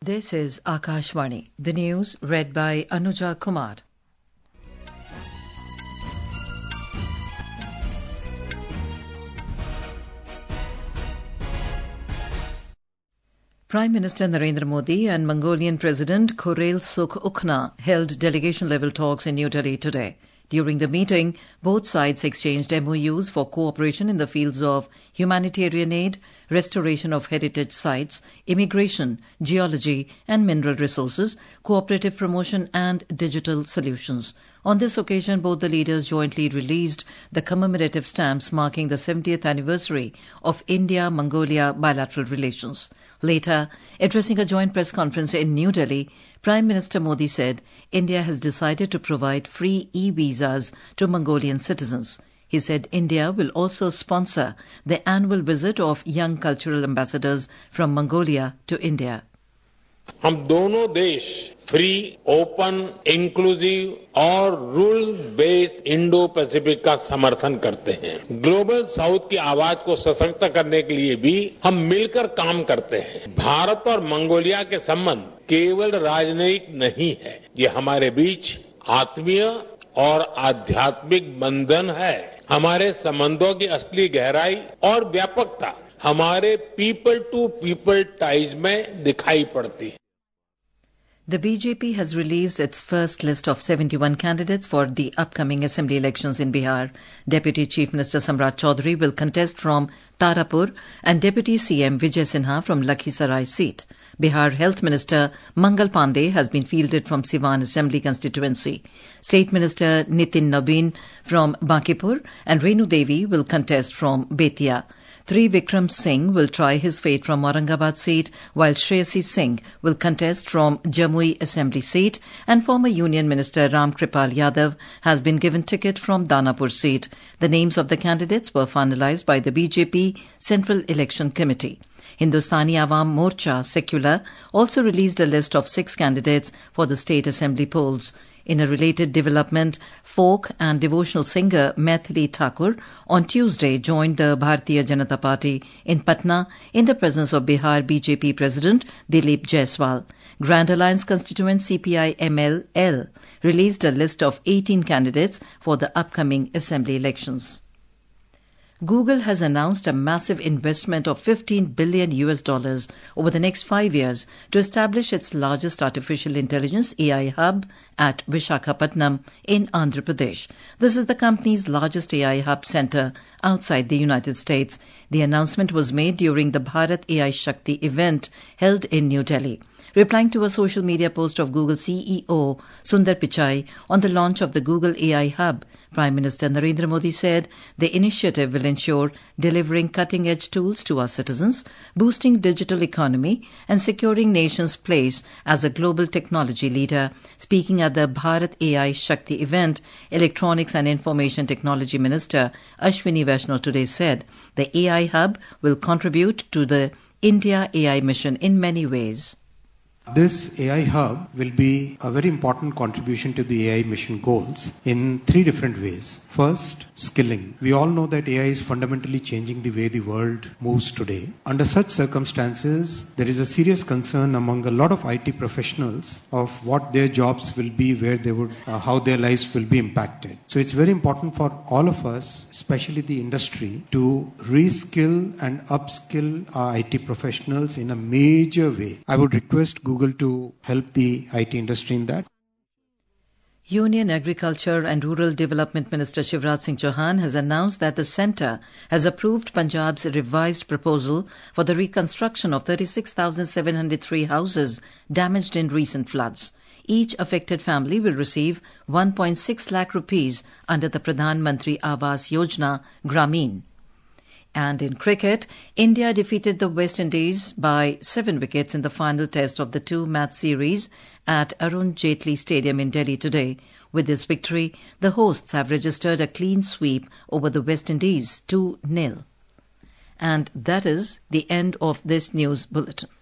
This is Akashvani. The news read by Anuja Kumar. Prime Minister Narendra Modi and Mongolian President Khurel Sukh-Ukhna held delegation-level talks in New Delhi today. During the meeting, both sides exchanged MOUs for cooperation in the fields of humanitarian aid, restoration of heritage sites, immigration, geology and mineral resources, cooperative promotion and digital solutions. On this occasion, both the leaders jointly released the commemorative stamps marking the 70th anniversary of India-Mongolia bilateral relations. Later, addressing a joint press conference in New Delhi, Prime Minister Modi said India has decided to provide free e-visas to Mongolian citizens. He said India will also sponsor the annual visit of young cultural ambassadors from Mongolia to India. हम दोनों देश free, open, inclusive और rule based Indo Pacific का समर्थन करते हैं। Global south की आवाज को सशक्त करने के लिए भी हम मिलकर काम करते हैं। भारत और मंगोलिया के संबंध केवल राजनयिक नहीं है, ये हमारे बीच आत्मीय और आध्यात्मिक बंधन है। हमारे संबंधों की असली गहराई और व्यापकता हमारे पीपल टू पीपल टाइज में दिखाई पड़ती है। The BJP has released its first list of 71 candidates for the upcoming assembly elections in Bihar. Deputy Chief Minister Samrat Chaudhary will contest from Tarapur and Deputy CM Vijay Sinha from Lakhisarai seat. Bihar Health Minister Mangal Pandey has been fielded from Siwan Assembly constituency. State Minister Nitin Nabin from Bankipur and Renu Devi will contest from Betia. Trivikram Singh will try his fate from Aurangabad seat, while Shreyasi Singh will contest from Jamui Assembly seat, and former Union Minister Ram Kripal Yadav has been given ticket from Danapur seat. The names of the candidates were finalized by the BJP Central Election Committee. Hindustani Awam Morcha Secular also released a list of 6 candidates for the state assembly polls. In a related development, folk and devotional singer Maithili Thakur on Tuesday joined the Bharatiya Janata Party in Patna in the presence of Bihar BJP President Dilip Jaiswal. Grand Alliance constituent CPI-ML released a list of 18 candidates for the upcoming assembly elections. Google has announced a massive investment of $15 billion over the next 5 years to establish its largest artificial intelligence AI hub at Visakhapatnam in Andhra Pradesh. This is the company's largest AI hub center outside the United States. The announcement was made during the Bharat AI Shakti event held in New Delhi. Replying to a social media post of Google CEO Sundar Pichai on the launch of the Google AI Hub, Prime Minister Narendra Modi said the initiative will ensure delivering cutting-edge tools to our citizens, boosting digital economy and securing nation's place as a global technology leader. Speaking at the Bharat AI Shakti event, Electronics and Information Technology Minister Ashwini Vaishnaw today said the AI Hub will contribute to the India AI mission in many ways. This AI hub will be a very important contribution to the AI mission goals in 3 different ways. First, skilling. We all know that AI is fundamentally changing the way the world moves today. Under such circumstances, there is a serious concern among a lot of IT professionals of what their jobs will be, where they would, how their lives will be impacted. So it's very important for all of us, especially the industry, to reskill and upskill our IT professionals in a major way. I would request Google to help the IT industry in that. Union Agriculture and Rural Development Minister Shivraj Singh Chauhan has announced that the centre has approved Punjab's revised proposal for the reconstruction of 36,703 houses damaged in recent floods. Each affected family will receive 1.6 lakh rupees under the Pradhan Mantri Awas Yojana Grameen. And in cricket, India defeated the West Indies by 7 wickets in the final test of the 2-match series at Arun Jaitley Stadium in Delhi today. With this victory, the hosts have registered a clean sweep over the West Indies 2-0. And that is the end of this news bulletin.